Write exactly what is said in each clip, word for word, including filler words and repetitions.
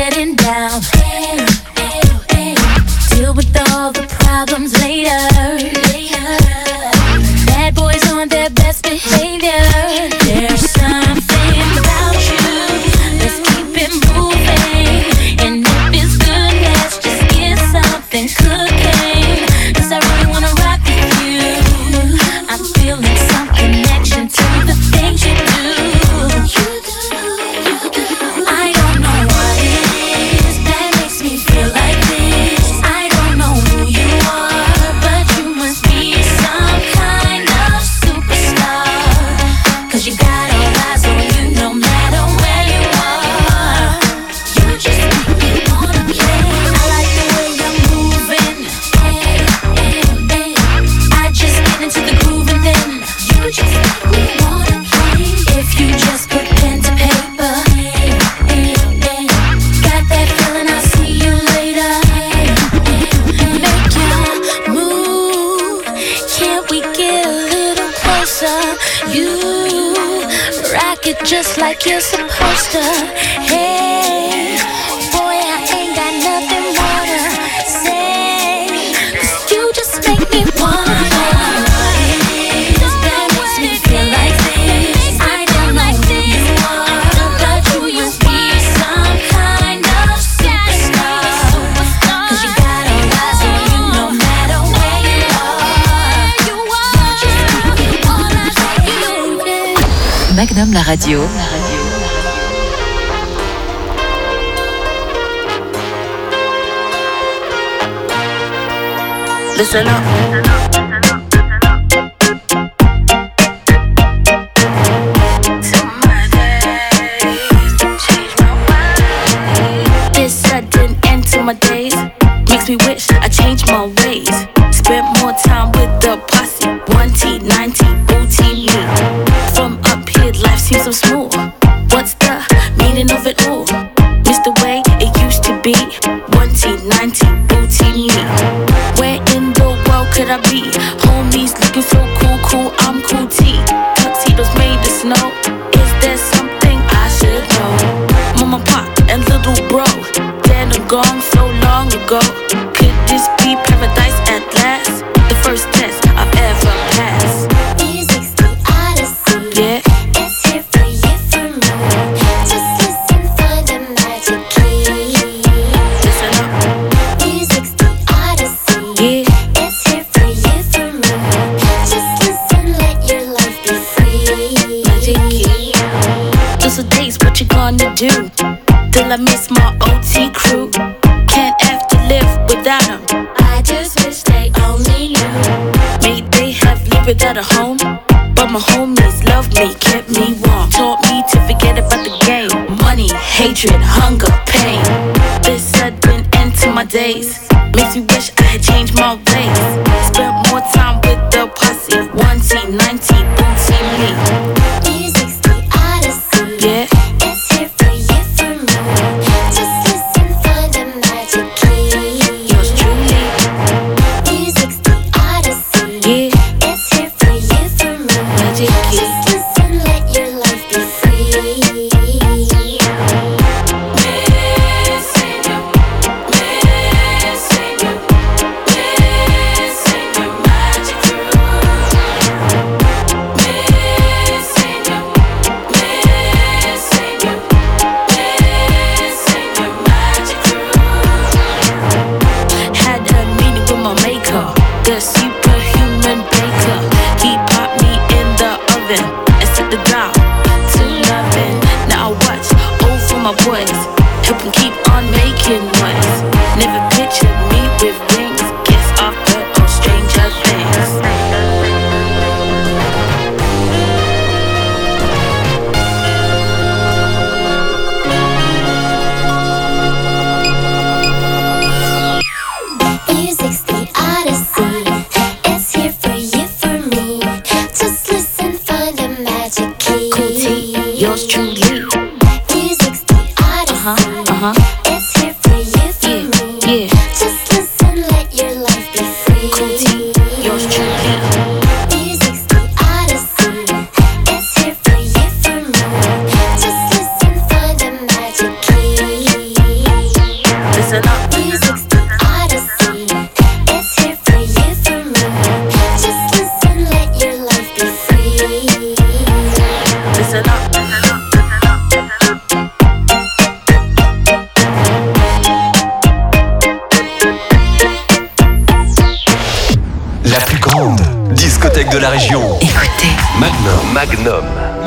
getting down. Deal with all the problems later. Bad boys on their best behavior. There's something about you. Let's keep it moving. And if it's good, let's just get something cooking. 'Cause I really wanna rock with you. I'm feeling some connection to the things you do. I don't know what it is that makes me feel like this. I don't know who you are, but you must be some kind of superstar. 'Cause you got all eyes on you no matter where you are. You just make me wanna play. I like the way you're moving. Hey, hey, hey. I just get into the groove and then you just make me wanna play. If you just put pen to paper, hey, hey, hey. Got that feeling, I'll see you later. Hey, hey, make your move. Can't we get a little closer? You rock it just like you're supposed to. Hey, boy, I ain't got nothing more to say. 'Cause you just make me wanna play. That makes me feel like this. I don't know who you are, but you must be some kind of superstar. 'Cause you got all eyes on you no matter where you are. You just make me wanna play. Magnum la radio. Listen up. This sudden end to my days makes me wish I changed my ways. Spent more time with the posse. One T, ninety, booty me. From up here, life seems so smooth. What's the meaning of it all? Missed the way it used to be. One T, ninety, booty me. Where in the world could I be? Homies looking so cool, cool, I'm cool T. Tuxedos made of snow. Is there something I should know? Mama, pop, and little bro, dead and gone so long ago. Could this be paradise at last? The first test I've ever passed. Music's the odyssey. Yeah. It's here for you, for me. Just listen for the magic key. Listen up. Music's the odyssey. Yeah. It's here for you, for me. Just listen, let your life be free. Magic key. Those are days, what you gonna do? Till I miss my O T crew. Can't have to live without them. I just wish they only knew. May they have lived without a home, but my homies loved me, kept me warm, taught me to forget about the game. Money, hatred, hunger, pain. This sudden end to my days makes me wish I had changed my ways. Spent more time with the posse. One T, ninety, booty me. Music's the odyssey. Yeah. It's here for you, for me. Just listen for the magic key. Yours truly. Music's the odyssey. Yeah. It's here for you, for me. Magic key. Just listen, let your life be free. Missing you, missing you, missing your magic groove. Missing you, missing you, missing your magic groove. Had a meeting with my maker, the superhuman baker. He popped me in the oven and set the dial to loving. Now I watch over my boys, help them keep on making noise. Never pictured me with wings, guess I've heard on stranger things. Music's the odyssey. It's here for you, for me. Just listen for the magic key. Cool T, yours truly. Music's the odyssey. Uh-huh, uh-huh. It's here for you, for Yeah, me. yeah. Just listen, let your life be free. Cool T, yours truly. Music's the odyssey. It's here for you, for me. Just listen for the magic key. Listen up. three sixty Odyssey. It's here for you, for me. Just listen, let your life be free. Listen up. La plus grande discothèque de la région. Écoutez Magnum. Magnum.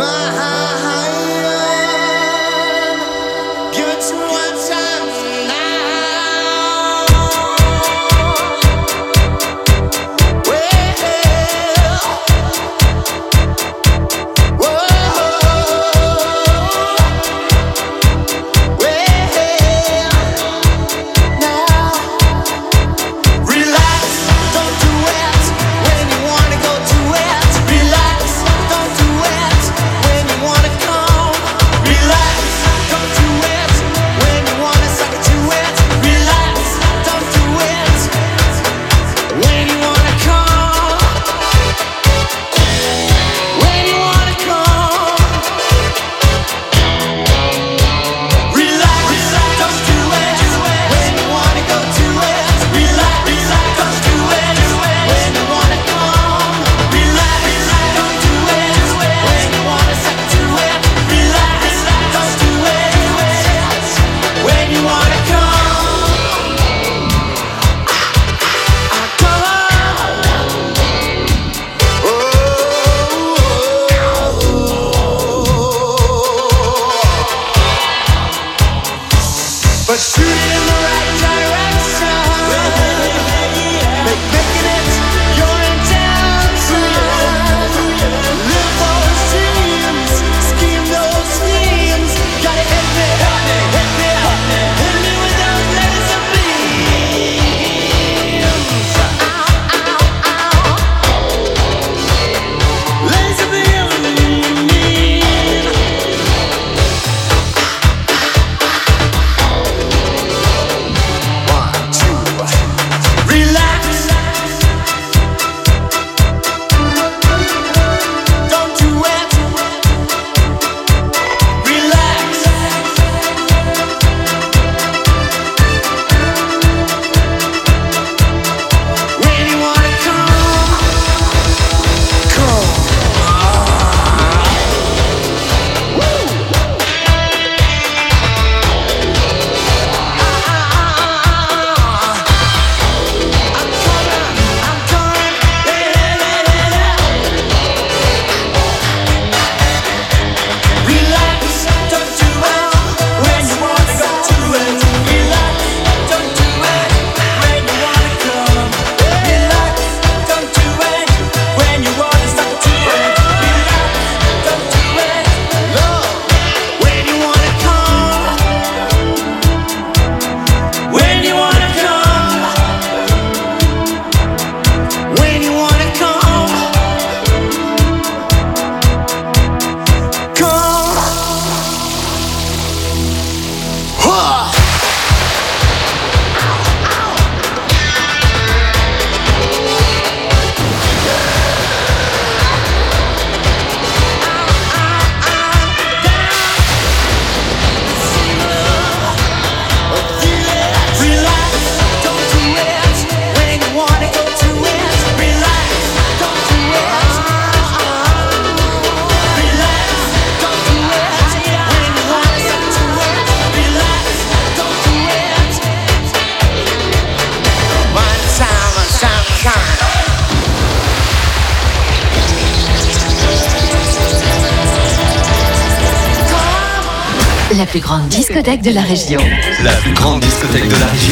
La plus grande discothèque de la région. La plus grande discothèque de la région.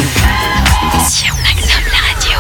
Sur Magnum, la radio.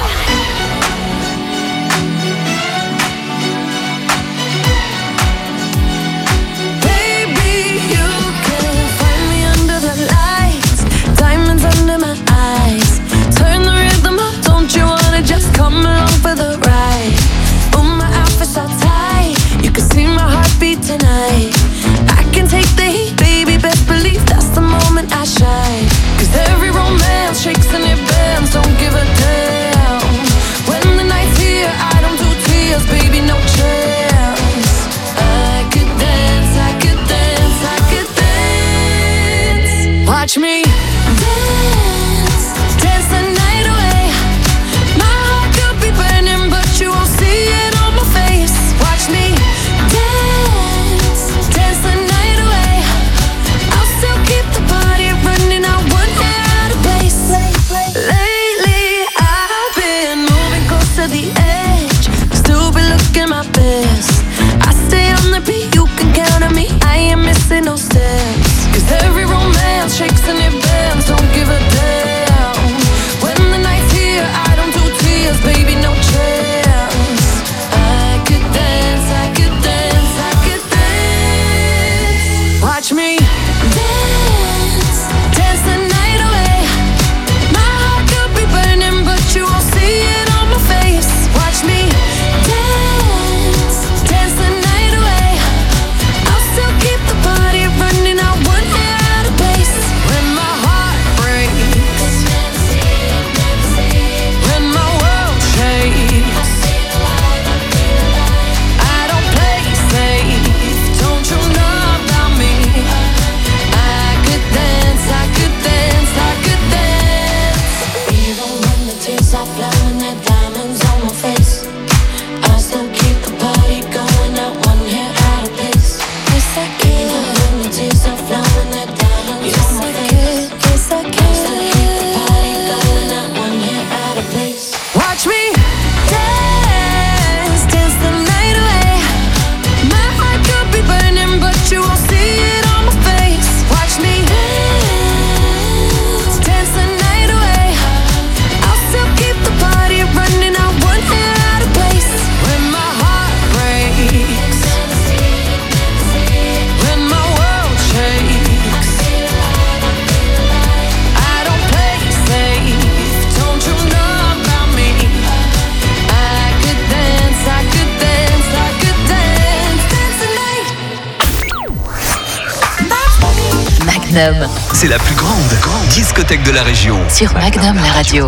Baby, you can find me under the lights, diamonds under my eyes. Turn the rhythm up, don't you wanna just come along for the ride? Oh, my outfit's all tight, you can see my heartbeat tonight. I can take the heat, baby, best believe that's the moment I shine. Cause every romance shakes and it bends, don't give a damn. When the night's here, I don't do tears, baby, no chance. I could dance, I could dance, I could dance. Watch me dance. Magnum. C'est la plus grande, grande discothèque de la région. Sur Magnum, la radio.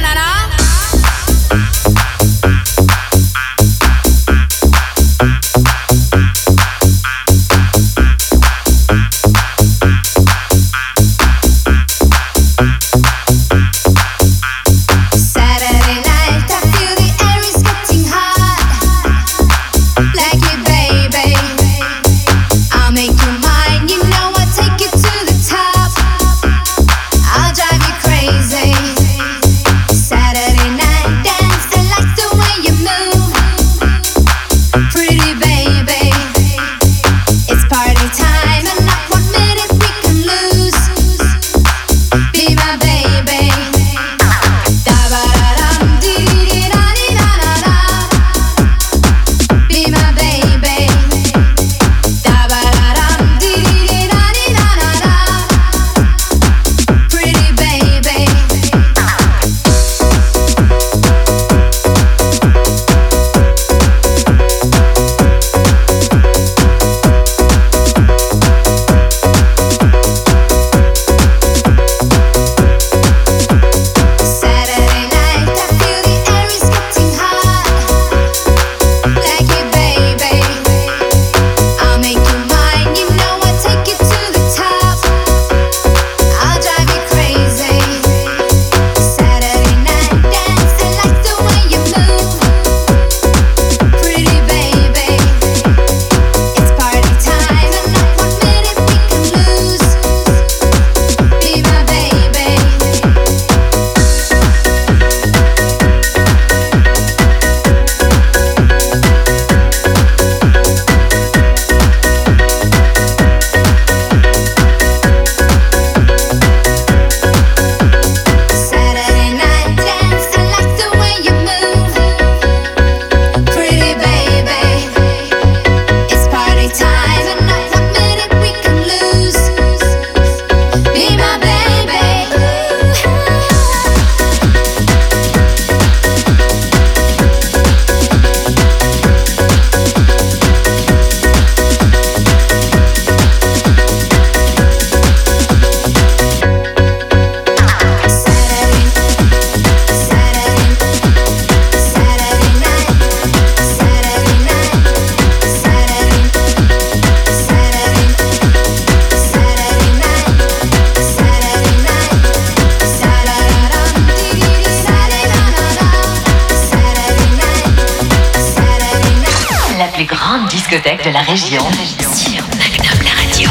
De la région. Sur Magnum, la radio.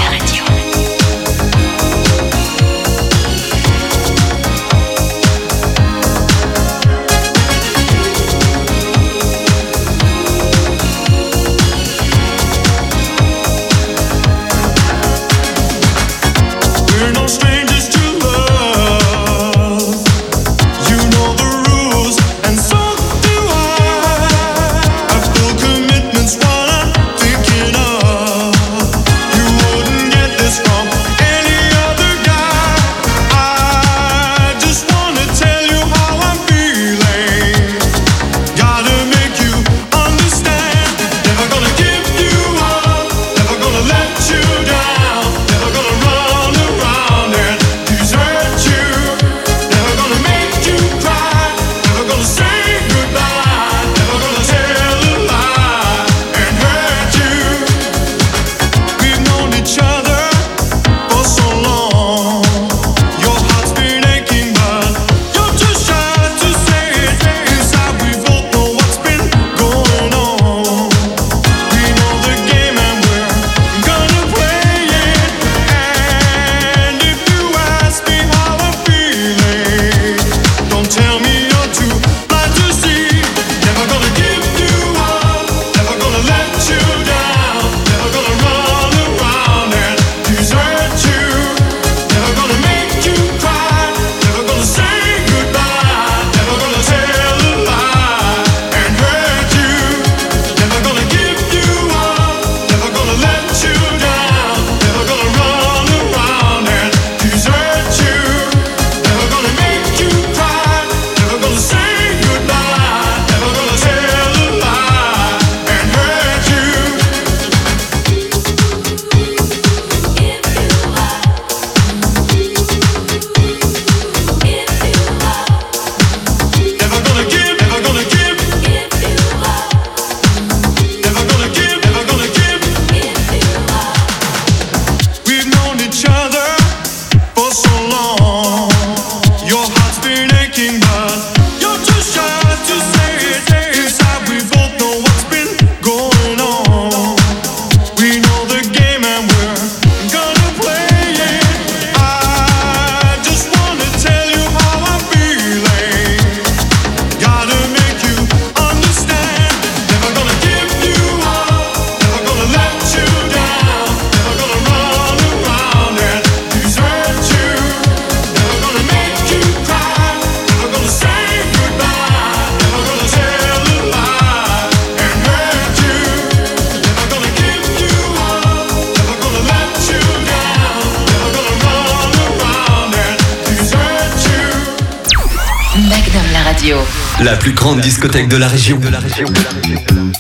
Commitments, what I'm thinking of. radio. La plus grande discothèque de la région. De la région. De la région. De la région.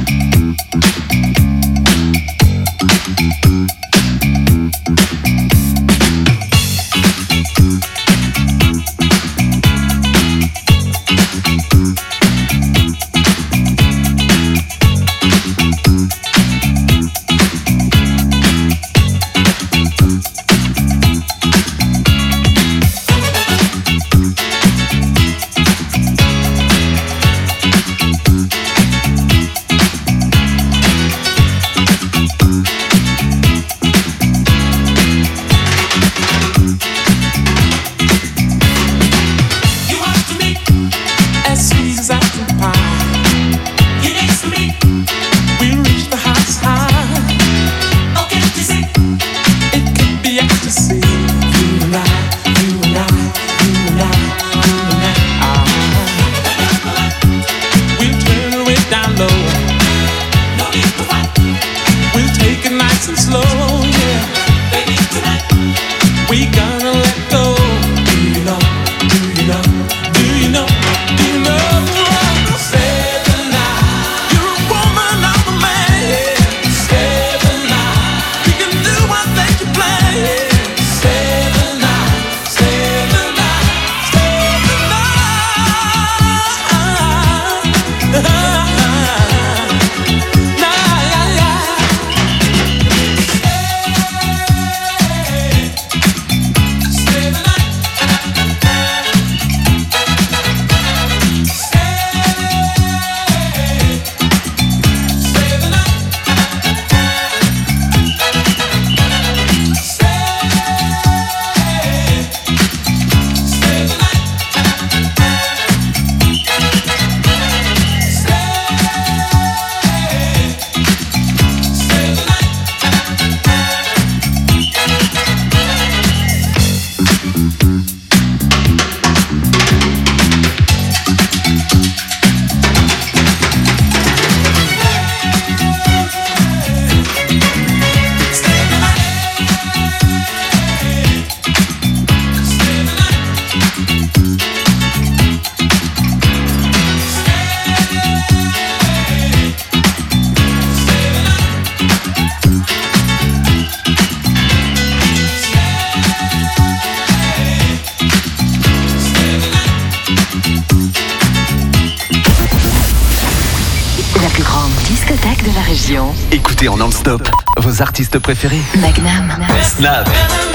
Écoutez en non-stop vos artistes préférés. Magnum. Snap.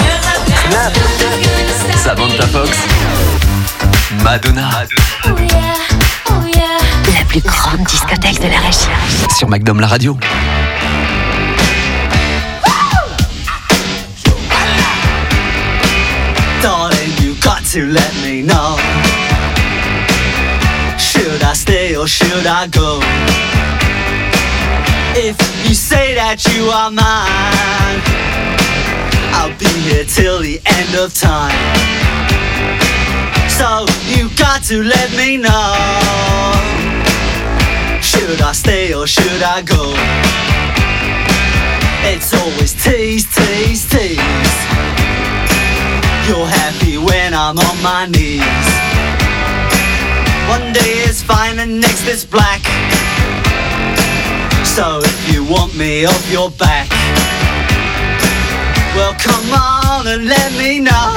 Snap. Samantha Fox. Madonna. Oh yeah, oh yeah. La plus grande discothèque de la région. Sur Magnum la radio. Darling, you got to let me know. Should I stay or should I go? If you say that you are mine, I'll be here till the end of time. So you got to let me know. Should I stay or should I go? It's always tease, tease, tease. You're happy when I'm on my knees. One day is fine and next is black. So if you want me off your back, well come on and let me know.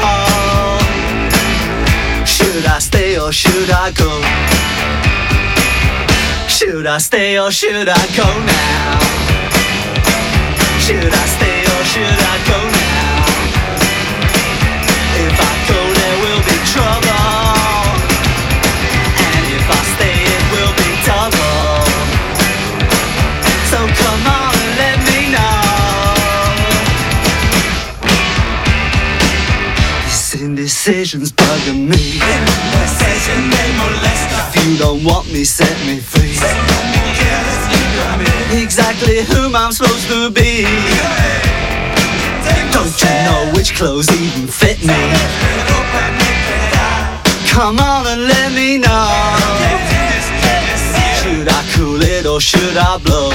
Should I stay or should I go? Should I stay or should I go now? Should I stay or should I go now? If I go there will be trouble, and if I stay it will be double. So come on and let me know. This indecision's bugging me. If you don't want me, set me free. Exactly whom I'm supposed to be. Don't you know which clothes even fit me? Come on and let me know. Should I cool it or should I blow?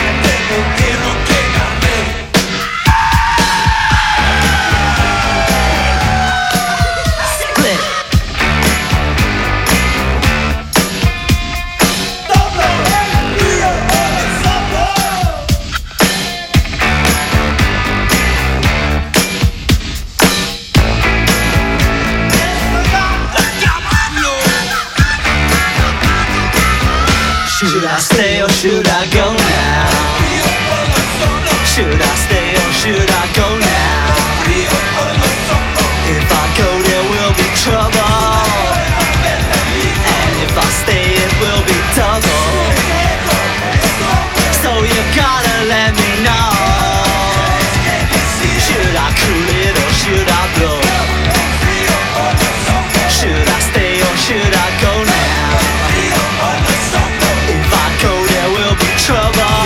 Split. I stay or should I go now? Should I stay or should I go now? If I go there will be trouble, and if I stay it will be double. So you gotta let me know. Should I cool it or should I blow? Should I stay or should I go now? If I go there will be trouble,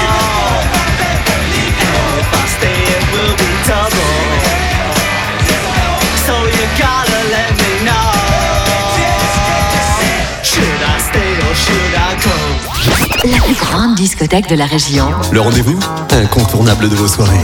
and if I stay it will be double. So you gotta let me know. Should I stay or should I go? La plus grande discothèque de la région. Le rendez-vous incontournable de vos soirées.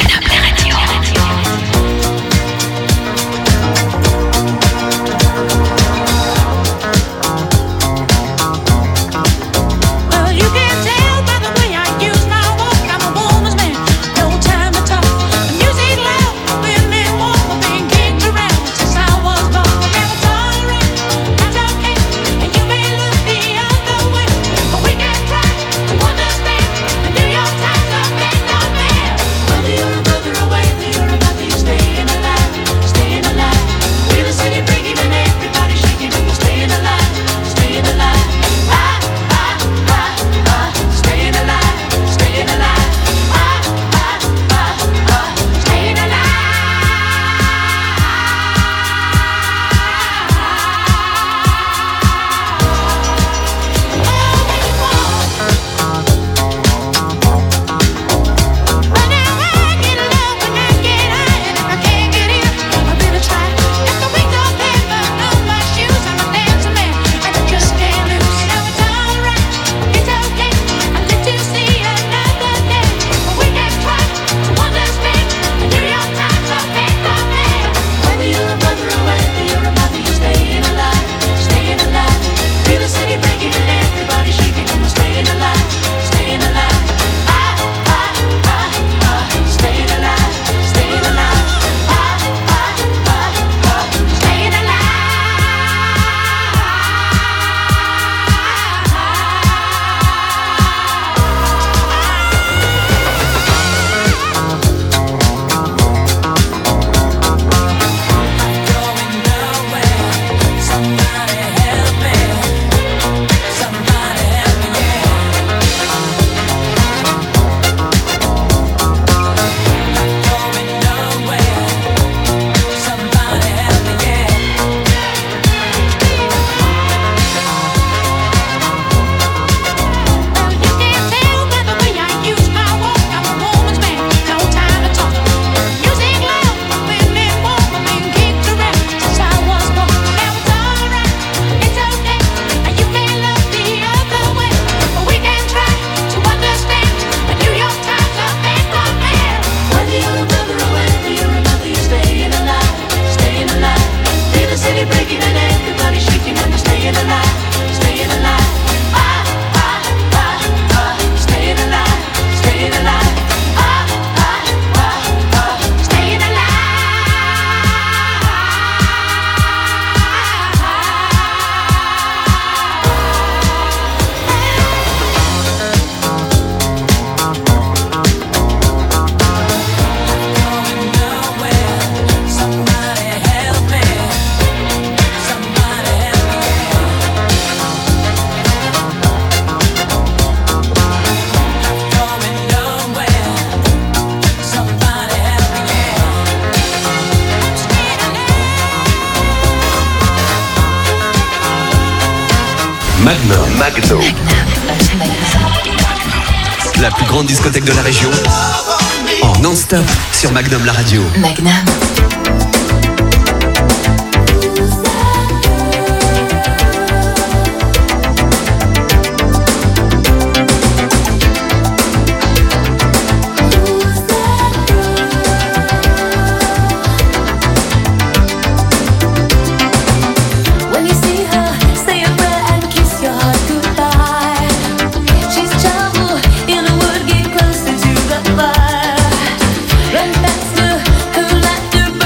Magnum. Magnum. La plus grande discothèque de la région. En non-stop sur Magnum la radio. Magnum. Run faster, collide.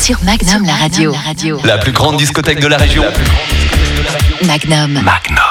sur Magnum la radio. La radio. La plus grande discothèque de la région. Magnum. Magnum.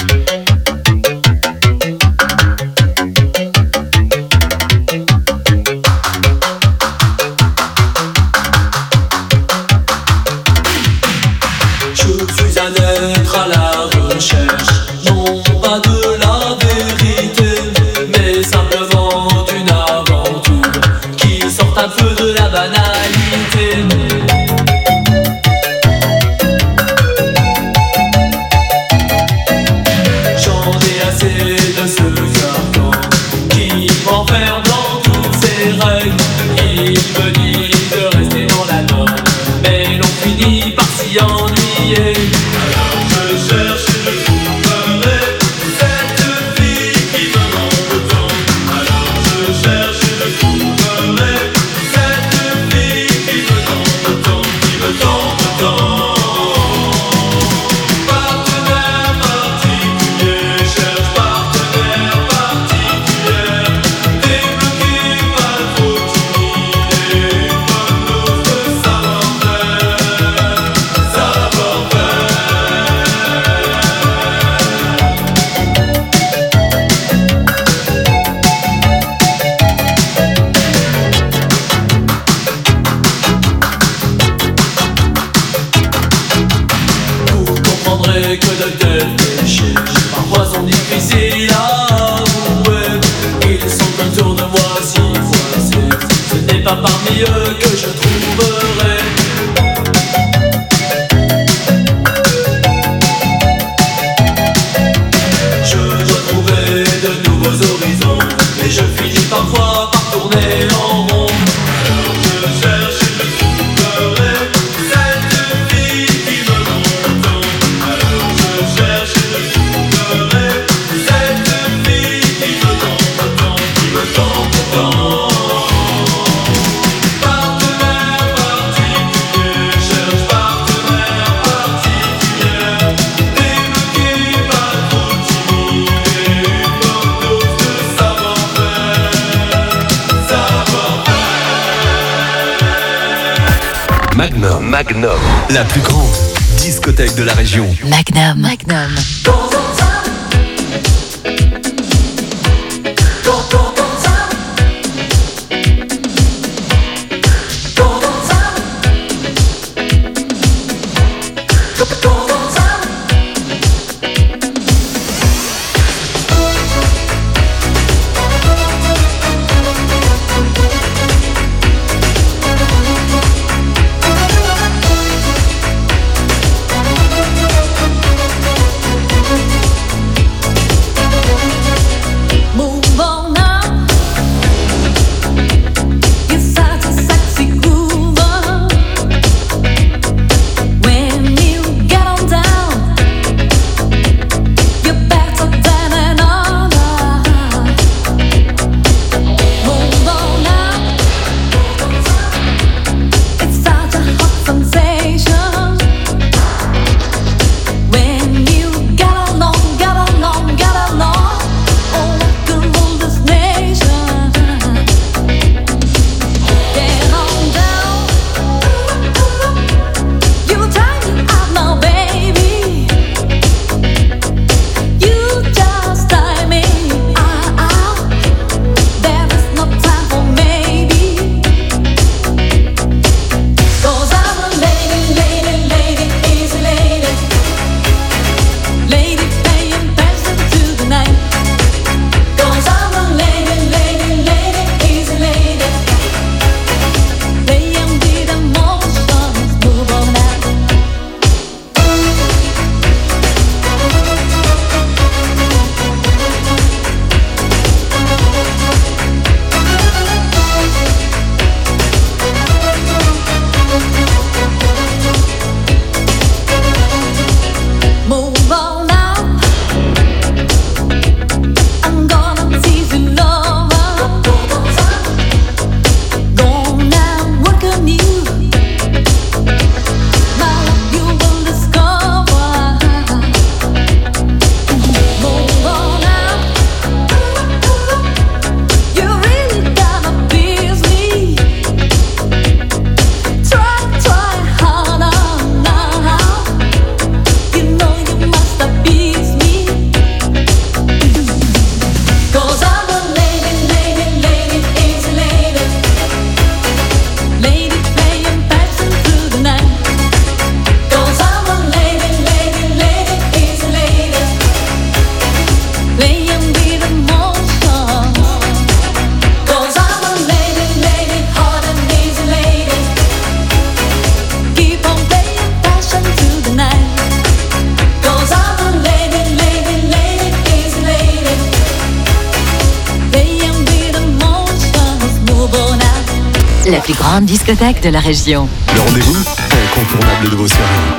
Magnum. Magnum. La plus grande discothèque de la région. Magnum. Magnum. Move on now. La plus grande discothèque de la région. Le rendez-vous incontournable de vos soirées.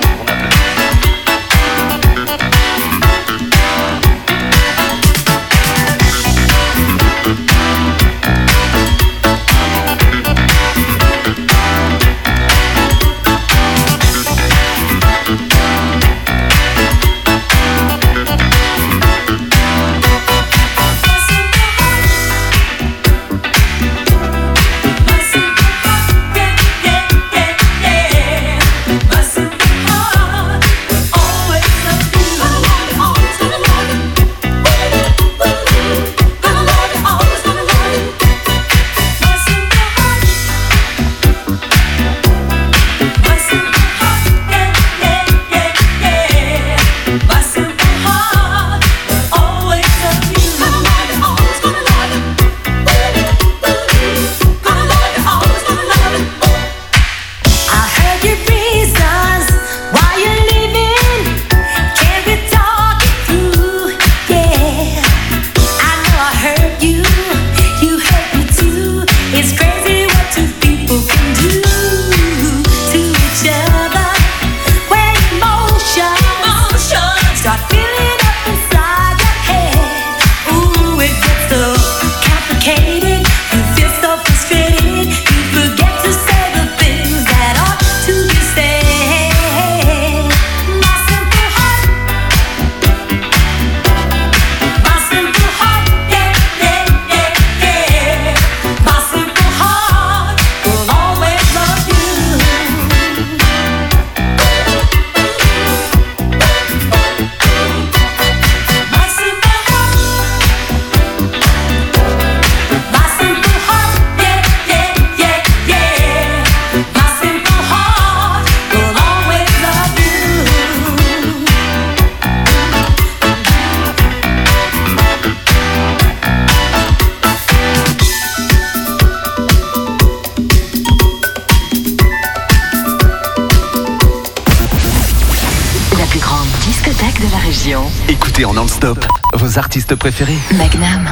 Écoutez en non-stop vos artistes préférés. Magnum.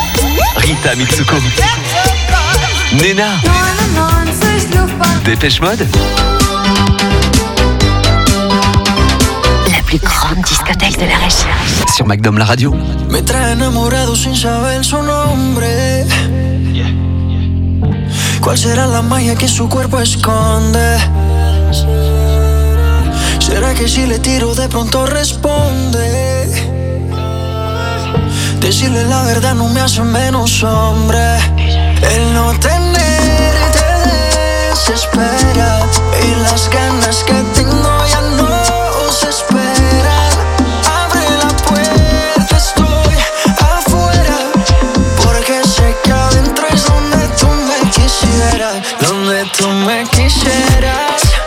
Rita Mitsuko. Nena. Dépêche Mode. La plus grande discothèque de la région. Sur Magnum la radio. Me trae enamorado sin saber su nombre. ¿Cuál será la magia que su cuerpo esconde? ¿Será que si le tiro de pronto responde? Decirle la verdad no me hace menos hombre. El no tenerte desespera y las ganas que tengo ya no se esperan. Abre la puerta, estoy afuera, porque sé que adentro es donde tú me quisieras, donde tú me quisieras.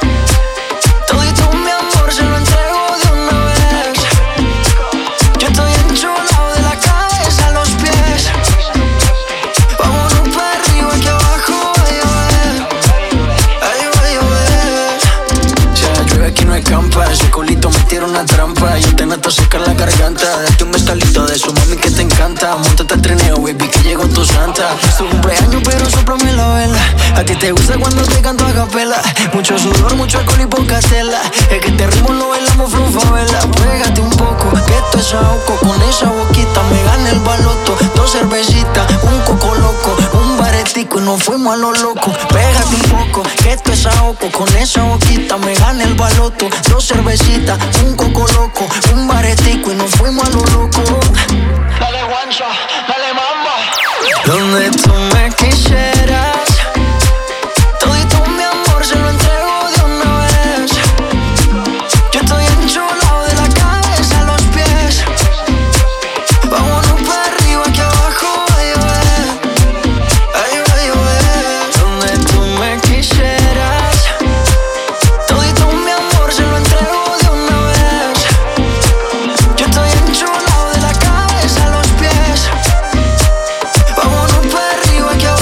Ese culito me tira una trampa. Yo te nato secar la garganta. Date un bestalito de su mami que te encanta. Móntate al trineo, baby, que llegó tu santa. Es tu cumpleaños, pero sóplame la vela. A ti te gusta cuando te canto a capela. Mucho sudor, mucho alcohol y poca tela. Es que este ritmo lo bailamos flow favela. Pégate un poco, que esto es ahogo. Con esa boquita me gana el baloto. Dos cervecitas, un coco loco, un baretico y nos fuimos a lo loco. Pégate un poco, que esto es ahogo. Con esa boquita me gana el baloto. Dos cervecitas, un coco loco, un baretico y nos fuimos a lo loco. Dale guancha, dale mamba. Donde tú me quisieras, todito mi amor se lo entrego de una vez. Yo estoy enchulado de la cabeza a los pies. Vámonos para arriba, aquí abajo va a llover. Ay, va a llover. Donde tú me quisieras, todito mi amor se lo entrego de una vez. Yo estoy enchulado de la cabeza a los pies. Vámonos para arriba, aquí abajo.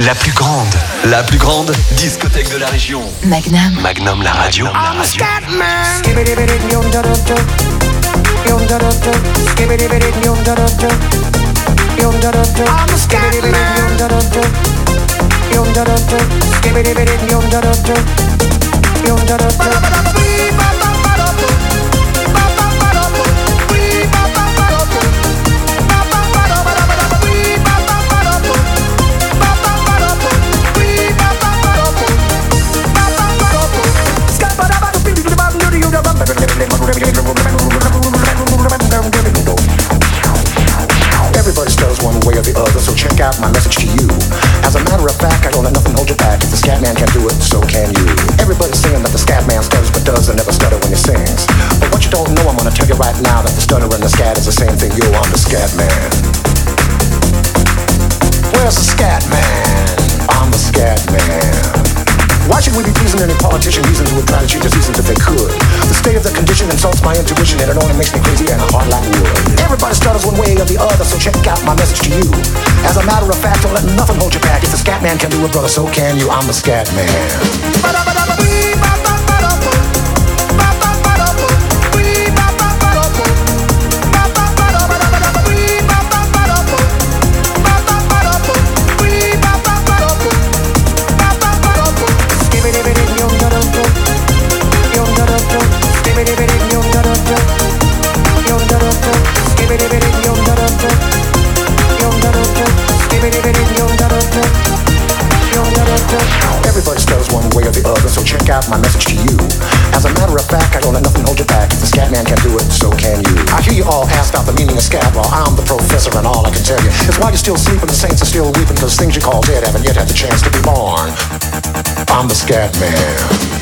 La plus grande, la plus grande discothèque de la région. Magnum. Magnum la radio. La radio. Everybody stutters one way or the other, so check out my message to you. As a matter of fact, I don't let nothing hold you back. If the scat man can do it, so can you. Everybody's saying that the scat man stutters but does and never stutter when he sings. But what you don't know, I'm gonna tell you right now that the stutter and the scat is the same thing. Yo, I'm the scat man. Where's the scat man? I'm the scat man. Why should we be pleasing any politician reasons who would try to cheat us reasons if they could? The state of the condition insults my intuition and it only makes me crazy and a heart like wood. Everybody stutters one way or the other, so check out my message to you. As a matter of fact, don't let nothing hold you back. If the scat man can do it, brother, so can you. I'm the scat man. Everybody stutters one way or the other, so check out my message to you. As a matter of fact, I don't let nothing hold you back. If the scat man can do it, so can you. I hear you all ask out the meaning of scat. Well, I'm the professor and all I can tell you is while you're still sleeping, the saints are still weeping, cause things you call dead haven't yet had the chance to be born. I'm the scat man.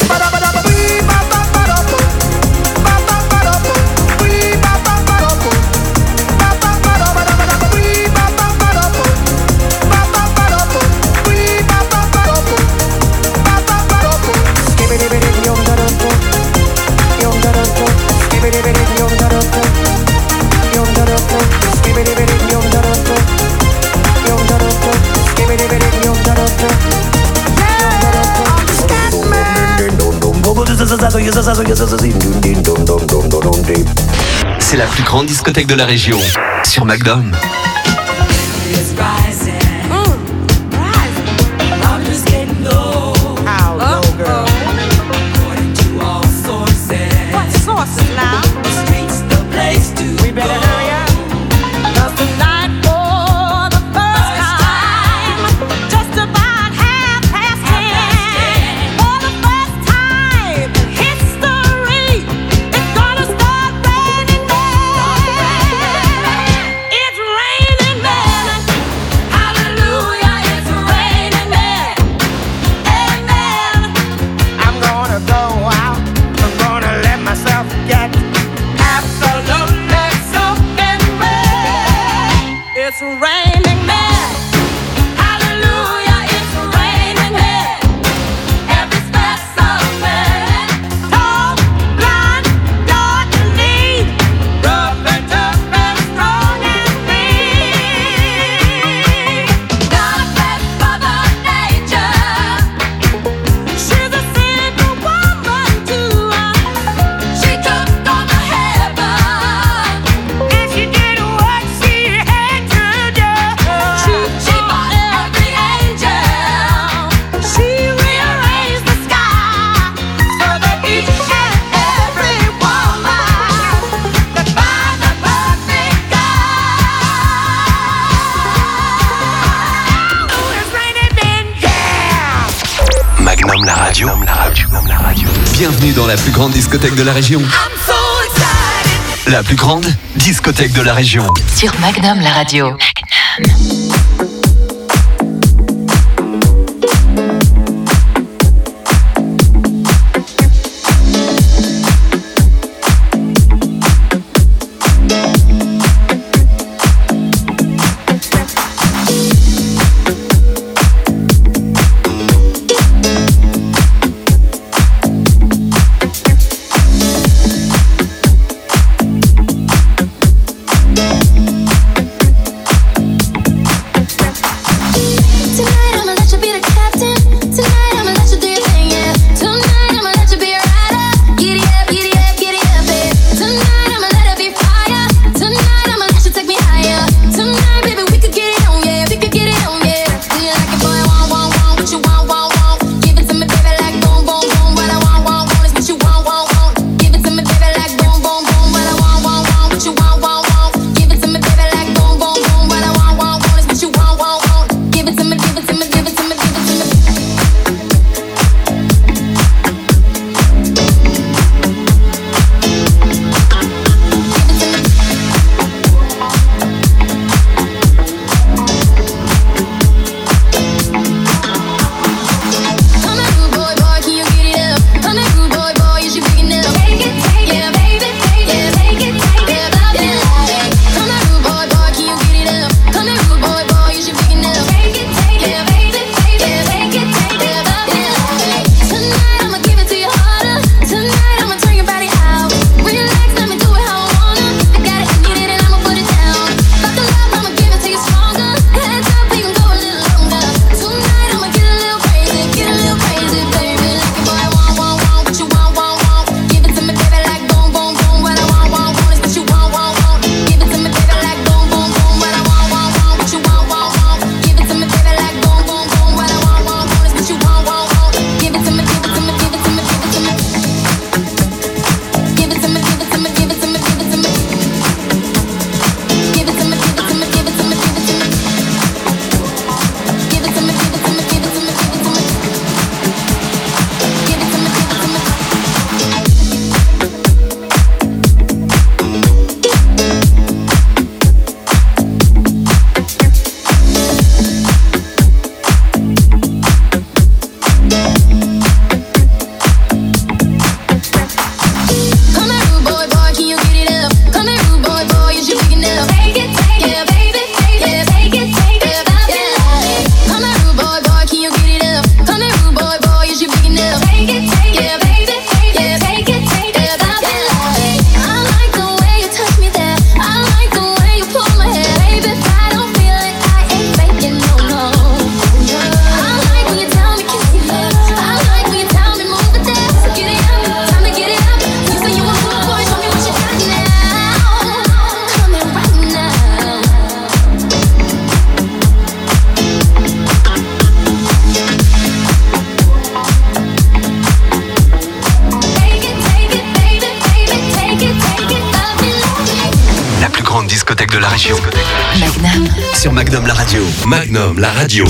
C'est la plus grande discothèque de la région. Sur Magnum. Bienvenue dans la plus grande discothèque de la région. La plus grande discothèque de la région. Sur Magnum la radio. Magnum. grande discothèque de la région. Magnum. Sur Magnum la radio. Magnum la radio.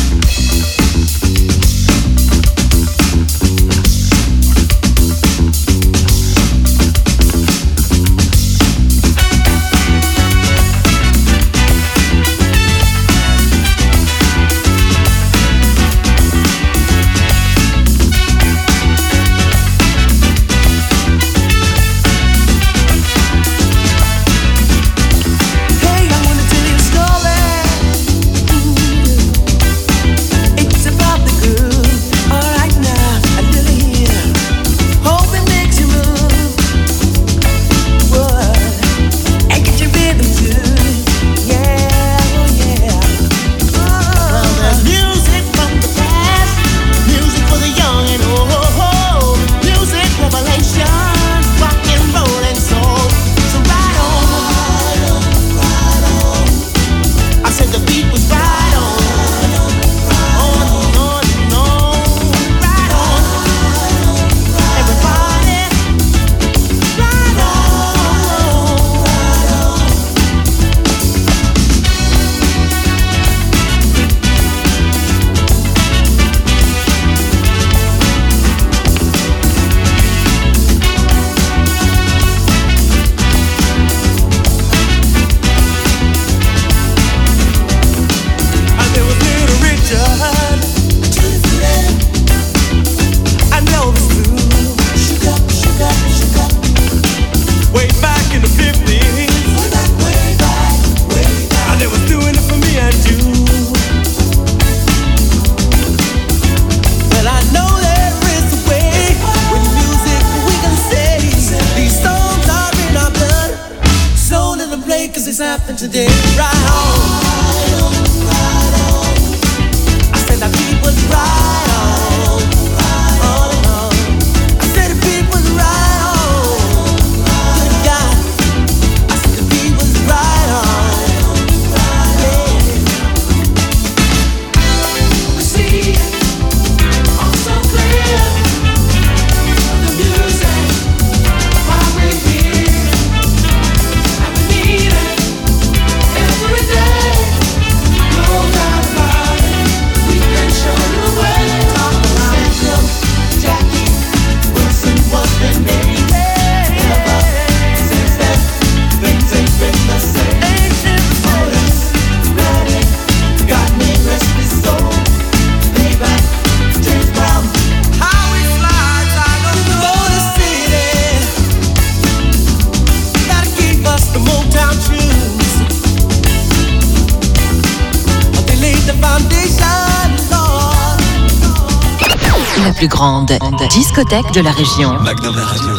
Plus grande discothèque de la région. Magnum la radio.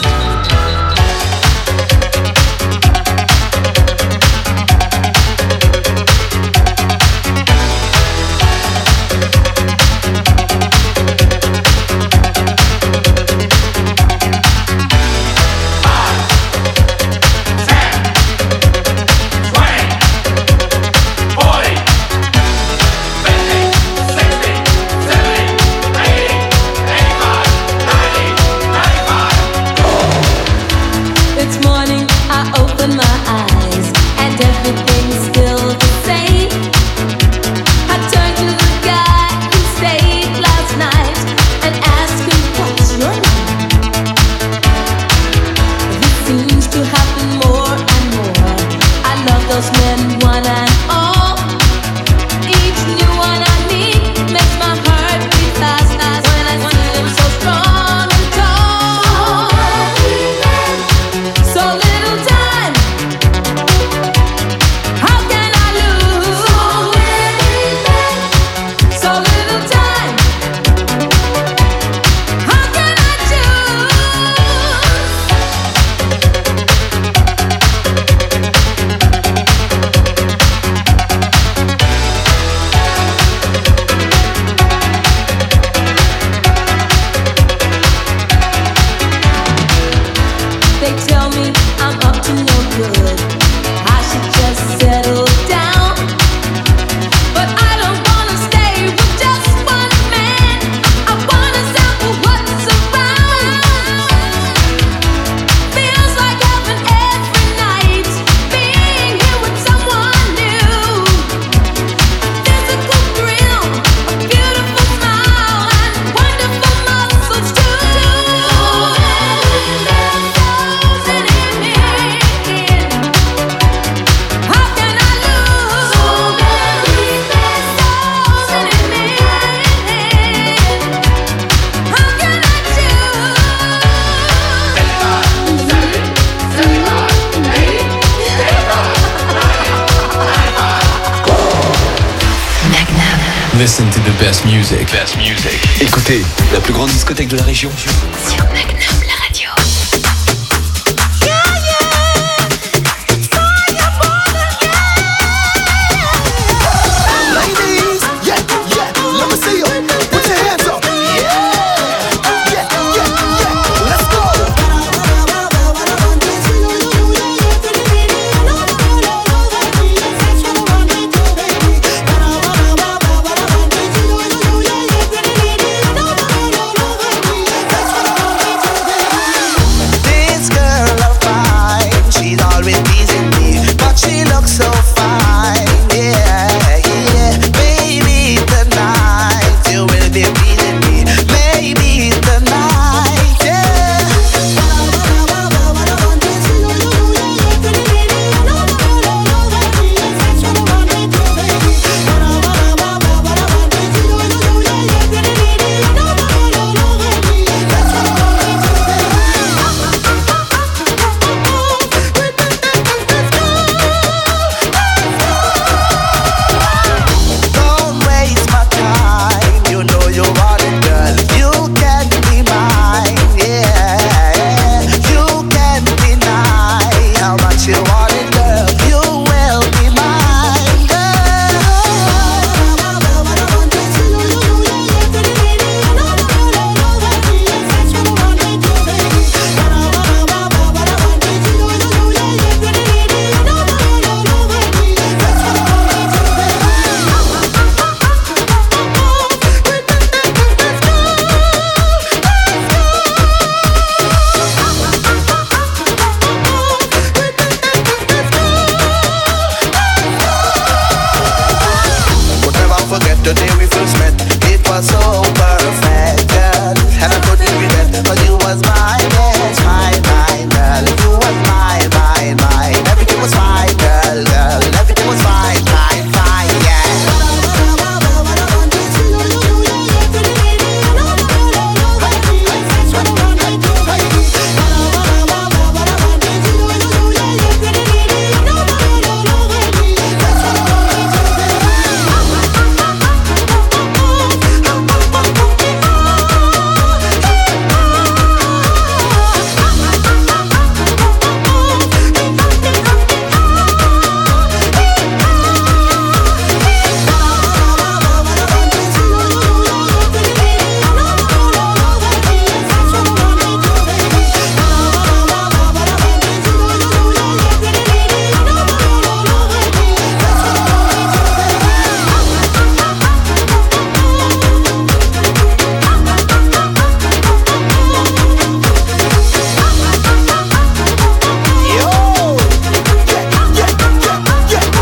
Listen to the best music. Best music. Écoutez, la plus grande discothèque de la région. Sur Magnum.